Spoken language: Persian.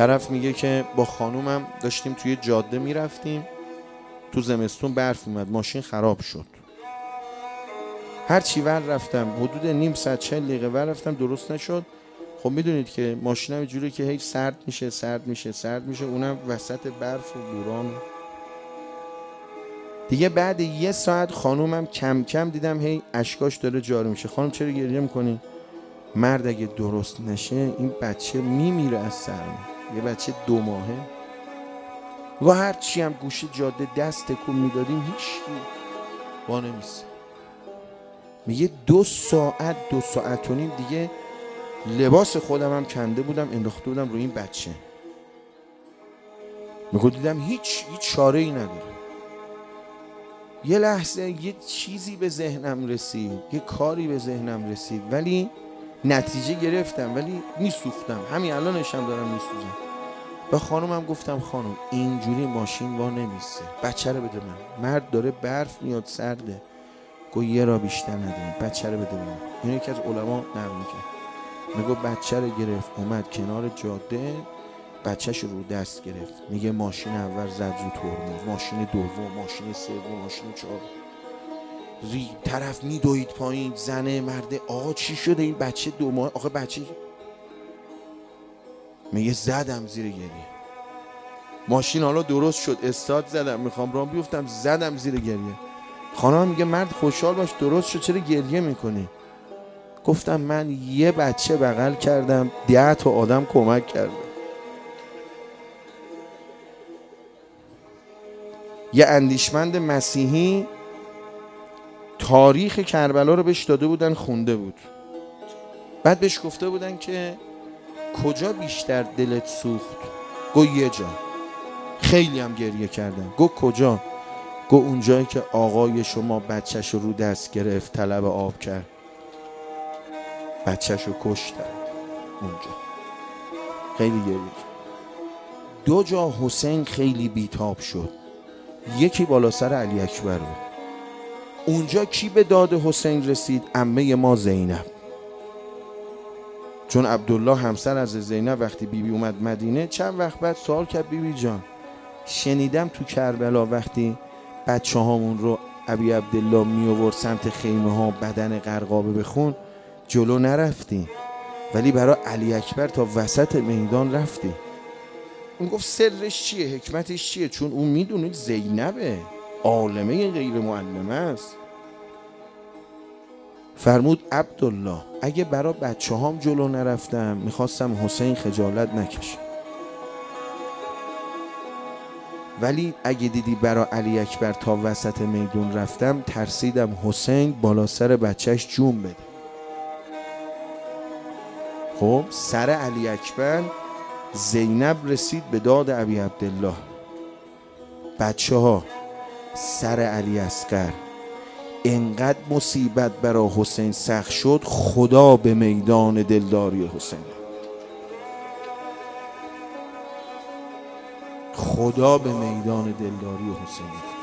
طرف میگه که با خانومم داشتیم توی جاده میرفتیم، تو زمستون برف اومد، ماشین خراب شد. هر چی ور رفتم، حدود نیم ساعت 40 دقیقه ور رفتم، درست نشد. خب میدونید که ماشینم اینجوریه که هی سرد میشه، اونم وسط برف و بوران. دیگه بعد یه ساعت خانومم کم کم دیدم هی اشکاش داره جاری میشه. خانم چرا گریه میکنی؟ مرد اگه درست نشه این بچه میمیره از سرما. یه بچه 2 ماهه. و هر چی هم گوشه جاده دست تکون میدادیم هیچکی وا نمیسته. میگه 2 ساعت و نیم دیگه لباس خودم هم کنده بودم، انداخته بودم روی این بچه. میگه دیدم هیچ چاره ای نداره. یه لحظه یه چیزی به ذهنم رسید، یه کاری به ذهنم رسید، ولی نتیجه گرفتم، ولی میسوختم. همین الانشم دارم میسوزم. به خانومم گفتم خانم اینجوری ماشین وا نمیسته، بچه رو بده من. مرد داره برف میاد سرده. گو یه را بیشتر نداریم، بچه رو بده من. این یکی از علما نقل میگه، میگه بچه رو گرفت اومد کنار جاده، بچهش رو دست گرفت. میگه ماشین اول زد رو ترمز، ماشین دوم، ماشین سوم، ماشین چهارم. طرف میدوید پایین. زنه مرده آقا چی شده؟ این بچه 2 ماه. آقا بچه میگه زدم زیر گریه. ماشین حالا درست شد، استارت زدم، میخوام راه بیفتم، زدم زیر گریه. خانم میگه مرد خوشحال باش، درست شد، چرا گریه میکنی؟ گفتم من یه بچه بغل کردم، 10 تا آدم کمک کردم. یه اندیشمند مسیحی تاریخ کربلا رو بهش داده بودن، خونده بود. بعد بهش گفته بودن که کجا بیشتر دلت سوخت؟ گو یه جا. خیلی هم گریه کردم. گو کجا؟ گو اونجایی که آقای شما بچهش رو دست گرفت، طلب آب کرد، بچهش رو کشتن اونجا. خیلی گریه کرد. 2 جا حسین خیلی بیتاب شد. یکی بالا سر علی اکبر بود. اونجا کی به داد حسین رسید؟ عمه ما زینب. چون عبدالله همسر از زینب وقتی بیبی اومد مدینه، چند وقت بعد سوال کرد بیبی جان شنیدم تو کربلا وقتی بچه هامون رو ابی عبدالله می آورد سمت خیمه ها بدن غرقابه بخون، جلو نرفتی ولی برای علی اکبر تا وسط میدان رفتی. اون گفت سرش چیه؟ حکمتش چیه؟ چون اون میدونید زینبه، عالمه غیر معلمه است. فرمود عبدالله اگه برای بچه هام جلو نرفتم میخواستم حسین خجالت نکشه، ولی اگه دیدی برای علی اکبر تا وسط میدون رفتم ترسیدم حسین بالا سر بچهش جون بده. خب سر علی اکبر زینب رسید به داد ابی عبدالله، بچه ها سر علی اصغر. انقدر مصیبت برای حسین سخت شد خدا به میدان دلداری حسین، خدا به میدان دلداری حسین.